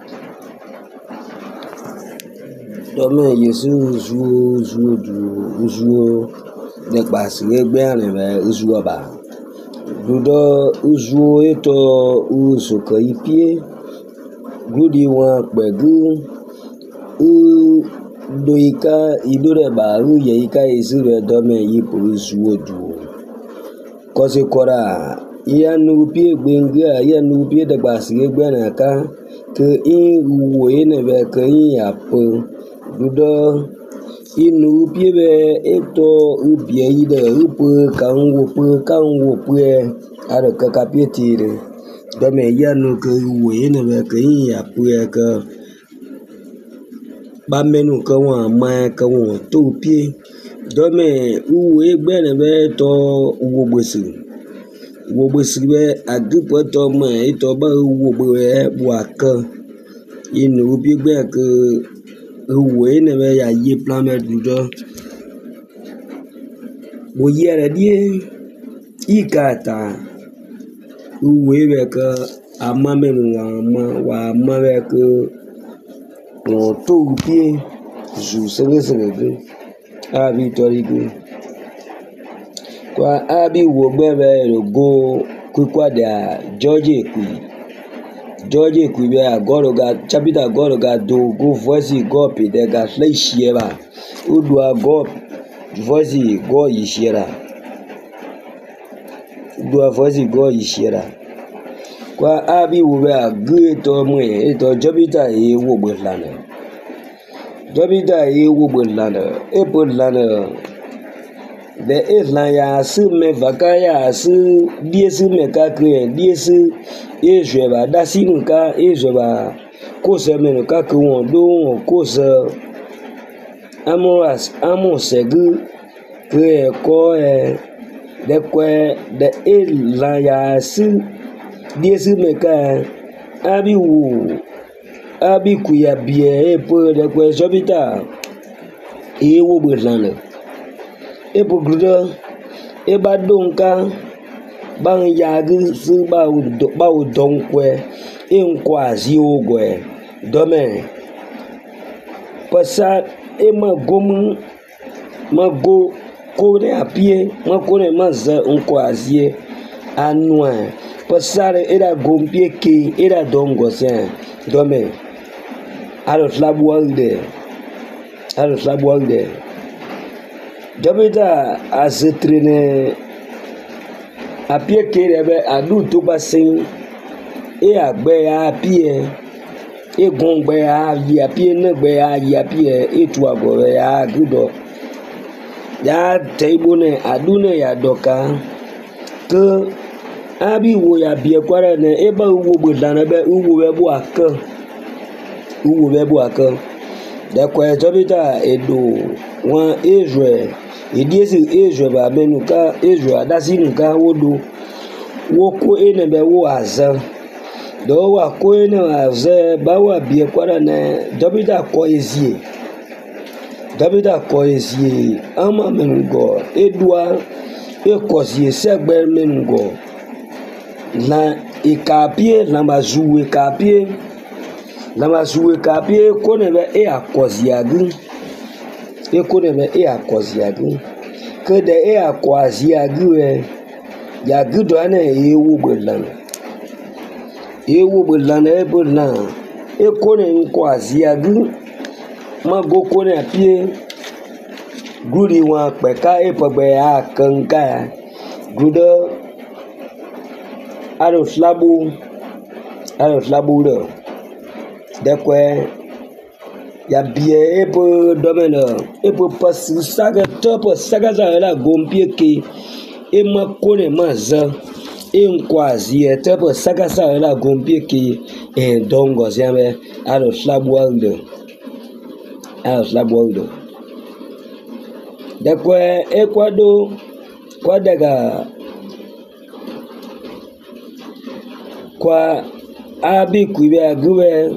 Dome Yesu zuo de basi egbere be zuo ba. Dudo zuo eto usuko ipie. Gudi wa pegu doika idore ba ye ika isire dome yipu zuo du. Kose kora iya nupie gbenga iya nupie de basi egbere ka ke in wo ene be ke in yapo. Dudo inu piebe eto ubie ide upu kanwo pue are kakapetire dome yanu ke we ne be ke ya pue ke ba menu ke wa ma ke wo to pie dome uwe gbere be to wo gbesi be adupo to ma eto ba wo be buaka inu piebe ke we ne be ya ye plan me dudo wo yere die ikata we be ke ama me wa ma be ke no to pie ju sege abi torigu kwa abi wo gbe be go kwa da George Ekui be agoro ga chapita agoro ga do go voice go pe de ga fleishiera udu go voice go yishiera do voice go yishiera kwa abi wo be agre to mo eto chapita e wo gbe lana chapita e wo gbe lana e po lana de islan ya su me vakaya su diesu me ka kre diesu ejeba dasinu ka ejeba ko se me ka ko won do ko se amo segu kre ko de kwe de islan ya su diesu me ka abi kuya bie e po de kwe jobita e wo gbe lana e po grudo e ba donka ban yagi su ba o donkwe e nkwazi ogwe dome pasa e mago kore apie makore maza nkwazi anwa pasare era gompie ke era dongo se dome alo slabualde Jobita asetrene apie kerebe adu to basin e agbe apie e gongbe yi apie negbe yi apie e tu agore ya gudo ya teibone adune ya doka ke abi wo ya bie kwara ne e ba wo gbodana be wo be bu aka de kwa Jobita edo wan Israel idiesi Israel ba menuka Israel adasinuka wodo woko ene be wo aza do wa ko ene aza ba wa bie kwara ne Jobita ko ezie ama menugo edua ekosie segbe menugo na ikapie na mazuwe kapie kone be e akosiagu kede e akosiagu ya gudo ana e wo gbelan e bolan e kone nkwasiagu mago kone apie guri wa peka e pegbe akanka gudo alo slabu do dekwe ya bie epo domeno epo pasu saga topo saga za la gompie ke e makone maza e nkwazi topo saga za la gompie ke e dongo ziame alo slabualdo dekwe ekwado kwadaga kwa abi kuibe agwe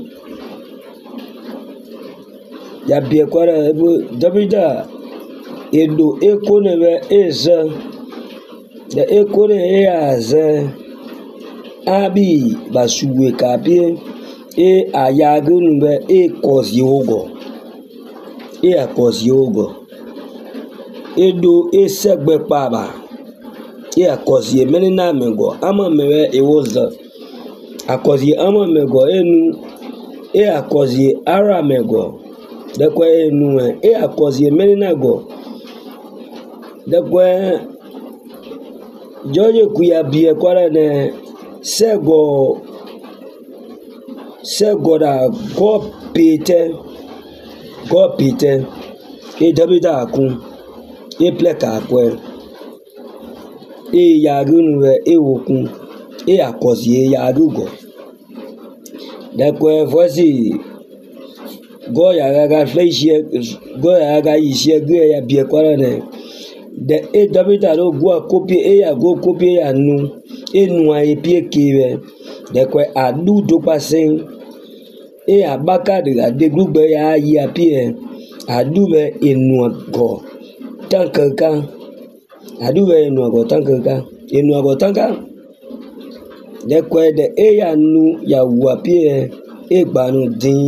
ya bie kwara ebo Jobita edo ekone be eza de ekone e aze abi basuwe kapie e ayagunu be e kosi ogo e akosi ogo e do e segbe paba e akosi meni na mego ama mewe e woza akosi ama mego enu e akosi ara mego dekwe enu e akosi meni na go dekwe George kuya bie kwara ne sego da go pete e dabida akun e pleka akwe e yagunu e wokun e akosi e yagugo dekwe fosi go yaga fleishie go yaga yishie go ya bie kwara ne de e dabida lo go copy e ya go copy ya nu e nu a e pie kiwe dekwe adu do pasen e abaka de grugbe ya yi apie adube enu go tankanka adube enu go tankanka dekwe de e ya nu ya wu apie e gbanu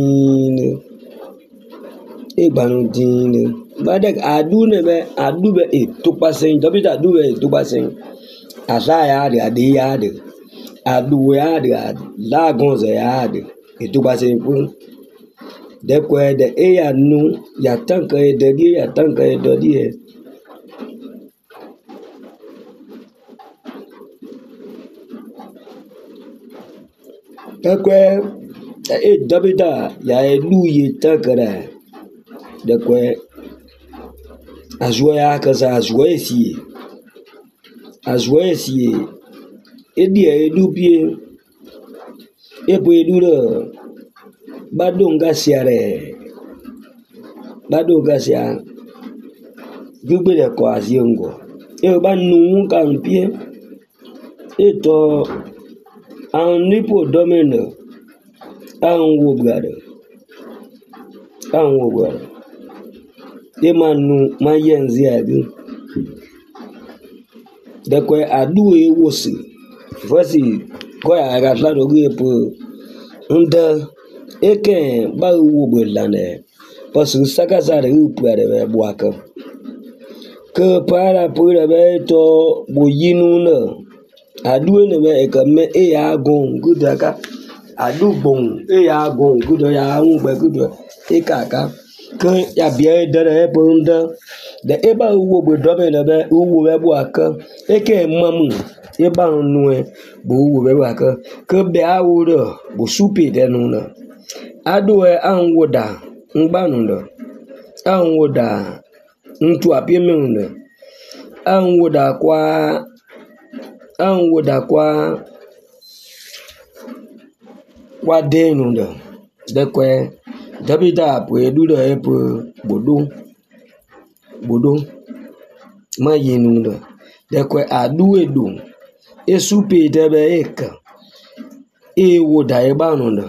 din badek adube e tupasen dabida adube e tupasen asa ya de adu ya de la gonze ya de e tupasen pu dekwe de e ya nu ya tanka e de ya tanka e do die dekwe e dabida ya elu ye tankara dekwe azwa ya kaza azwa esi edi edu pie ebo edu lo badonga siare gbegbe le ko aziengo e ba nu kan pie eto an nipo domino an wo brother e manu ma yenzi adu dekwe adu e wosi fosi ko ya ga fla do ge po nda eke ba wo be lane pasu saka sa de pu ade be boaka ke para pu be to boyinu na adu ne be e ka me e ya gon gudaka adu bon e ya gon gudo ya hu be gudo e kaka ke ya bia dere bunda de eba wo be dobe na be wo be boaka eke mamu eba nue bo wo be boaka ke be awuro bo supe de no na adu e anwoda ngbanu ndo anwoda ntu apie me anwoda kwa denu ndo dekwe dabida po edudo epo bodo ma yinu ndo dekwe adu edu esupe debe eka ewoda ebanu ndo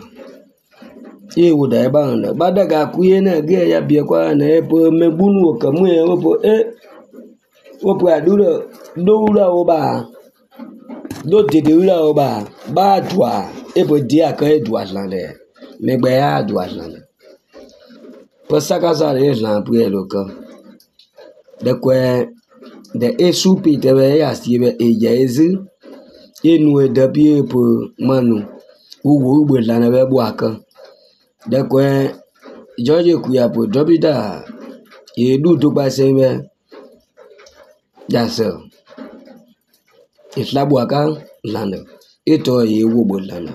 badaga kuye na ge ya bie kwa na epo megbunu okamu e opo aduro doura oba do dedura oba ba dua epo dia ka edua lande megbe ya dua lande posaka sa re lan pu eloka dekwe de esupi tebe ya sibe eja ezi enu edabie epo manu ugbo lande be bu aka dekwe George kuyapo dobida edu to pasebe jase islabu aka lande ito yewo bo lande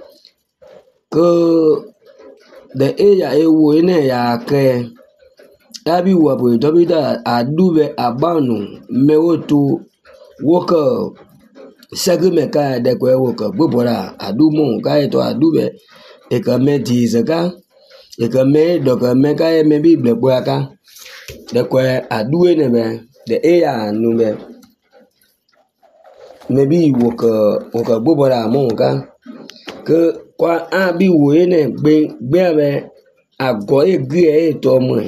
ko de eya ewo ene ya ke abi wapo dobida adube abanu mewoto woka sagmeka dekwe woka bobora adumo ka ito adube ekamedi zaka ekame doka meka e me bible po aka dekwe adue ne be de eya nu be maybe woka bobora monka ke kwa abi wo ne gbe be ago egre e to mo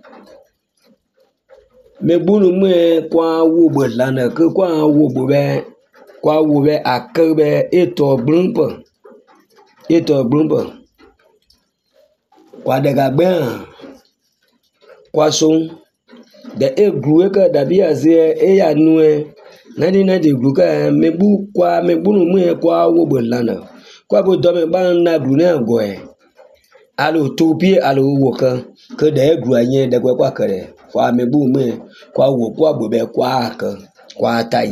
me bunu me kwa wo bo lana ke kwa wo be akabe e to blumpo kwa daga ben kwa son de egru ka dabi azie e ya nue nani na de gru ka mebu kwa megbunu mu e kwa wo bo lana kwa bo do me ban na gru na go e alo topi alo wo kan ke de egru anye de kwa kare kwa mebu mu e kwa wo kwa bo be kwa ka kwa ta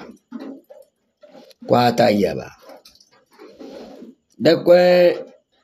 yaba de kwa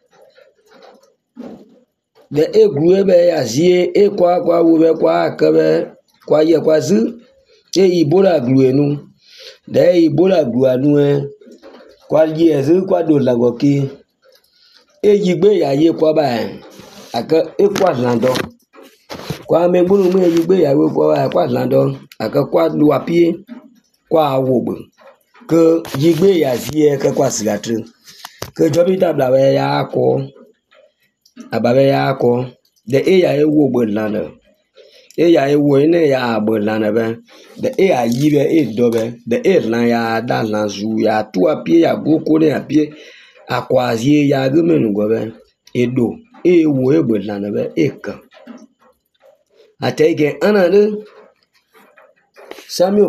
de egru ebe ya zie e kwa wo be kwa ka be kwa ye kwa zu e ibola gru enu de ibola gru anu e kwa ye zu kwa do lago ki e yigbe ya ye kwa ba aka e kwa lando kwa me gbunu mu e yigbe ya we kwa lando aka kwa lu apie kwa wo gbe ke yigbe ya zie ke kwa sigatre ke jobi tabla we ya ko ababe ya ko de e ya e wo gbe lando e ya e wo ne ya gbe lando be de e ya yi be e do be de e lan ya da lan zu ya tu apie ya go ko ne apie akwazie ya gumenu go be e do e wo e gbe lando be e kan atege anade Samuel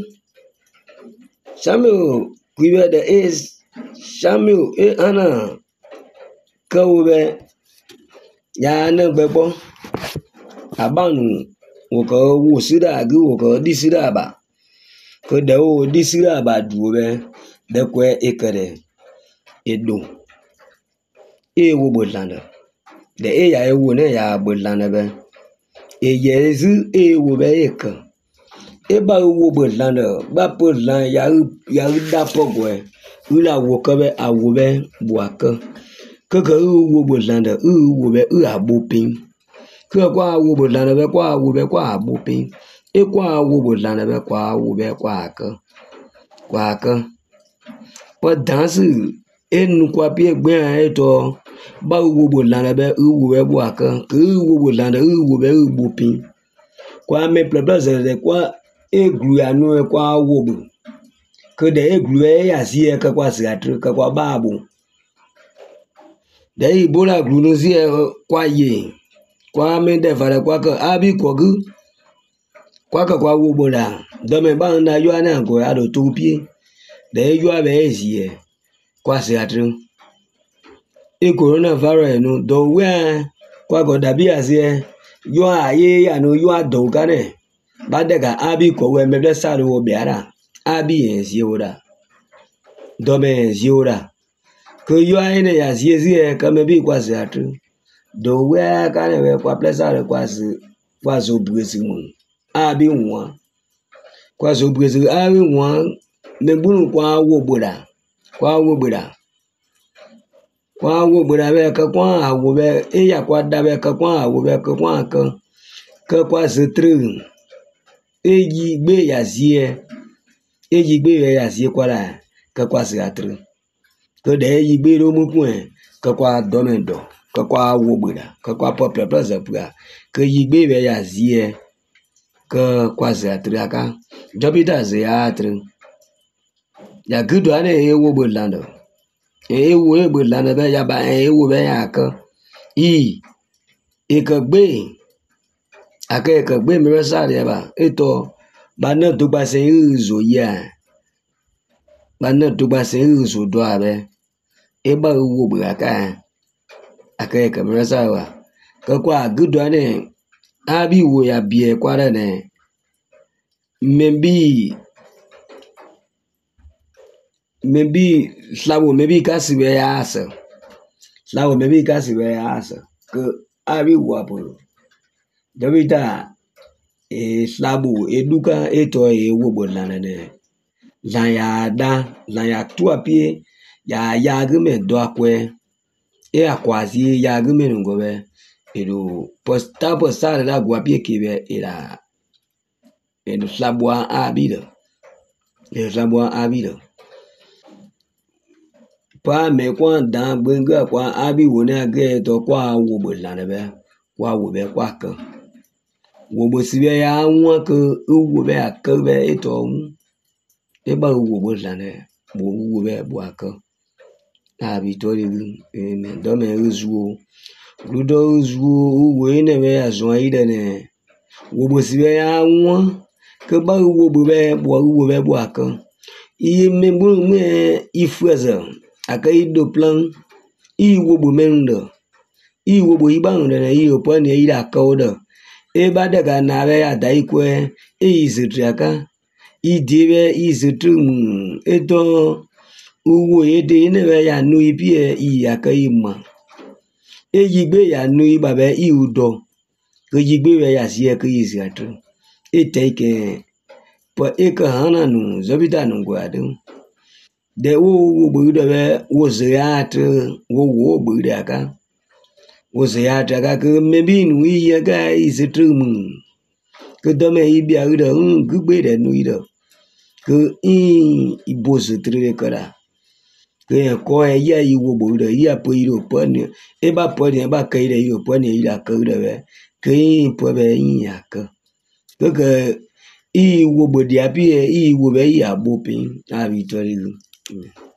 kuibe de is Samuel e ana kawbe ya na gbegbo abanu wo ko wo sira gu wo ko disira ba ko de o disira ba duwe de ko ekere edo e wo bolana de e ya e wo ne ya bolana be e yezu e wo be ekan e ba wo bolana ba polan ya da pogwe ula wo ko be awo be buaka keke wo bolana wo be abopin ke kwa wo bolana be kwa wo be kwa abopin e kwa wo bolana be kwa wo be kwa ka po dansi enu kwa pie gbe eto ba wo bolana be wo be buaka ke wo bolana wo be abopin kwa me pleblaze de kwa egru anu kwa wo bu ke de egru ya si e ka kwa siatru ka kwa babu de ibola gru no si kwa ye kwa me de fare kwa ka abi kogu kwa ka kwa wo bola do me ba na yo ana ko ado tupie de yo abe ezie kwa siatru e coronavirus no do we kwa go dabi azie yo aye ya no yo ado kane ba de ga abi ko we me blesa wo biara abi ezie ora do me ezie ora ko yo ene ya zie ka me bi kwa siatru do we ka ne we kwa blesa kwa zo buesi mu abi won kwa zo buesi abi won me bunu kwa wo boda be ka kwa awo be e ya kwa da be ka kwa awo be ka kwa ka kwa zitru eji gbe ya zie kwa la ka kwa siatru ko de yi gbe ro mu kun ka kwa domendo ka kwa wo boda ka kwa popla plaza pua ka yi gbe be ya zie ka kwa siatru aka jobita siatru ya gudu ane e wo bolando e wo e bolando be ya ba e wo be ya ka e ka gbe aka ka gbe mi sa de ba eto ba na to ba se uzo ya ba na to ba se uzo do abe e ba wo bo aka ka mi sa wa ka kwa gudu ane abi wo ya bie kwa ne maybe slawo maybe kasi be asa ke abi wo apolo dobita slabo eduka eto wo bolana ne la ya tu apie ya gume do akwe e akwazi ya gume ngobe edo posta la gwa pie kibe ila edo slabo abido pa me kwa da gbenga kwa abi wo ne age to kwa wo bolana be kwa wo be kwa kan wo bo si be ya won ko wo be akan be eto e ba wo bolana wo be bo akan abi to le me do me ruzuo Ludo zu we ne be azon yi de ne. Wo bo si be ya won. Ke ba wo bo be bo akan. I me bu me I fueza. Aka I do plan. I wo bo mendo. I wo bo I bang de I opo ne I da ka oda. E ba de ga na be ya dai kwe. E izitriaka. I dibe izitrum. Eto uwo ede ne be ya nu ibie I aka I ma. E yigbe ya nu I babe I udo. Ke yigbe be ya siye ke izatru. E take po e ka hana nu zobita nu gwadu. De wo bo de be wo zeyat wo bo de aka. Wo zeyat aka ke mebi nu I aka izitrum. Ke dome I bia uda gbe de nu ida. Ke ibo zitre kara. Ke ko ya I wo bo de ya po iro po ne. E ba po ne ba ka ida iro po ne ida ka uda be. Ke po be ya ka. Ke I wo bo dia bi I wo be ya bo pin. A bi tori.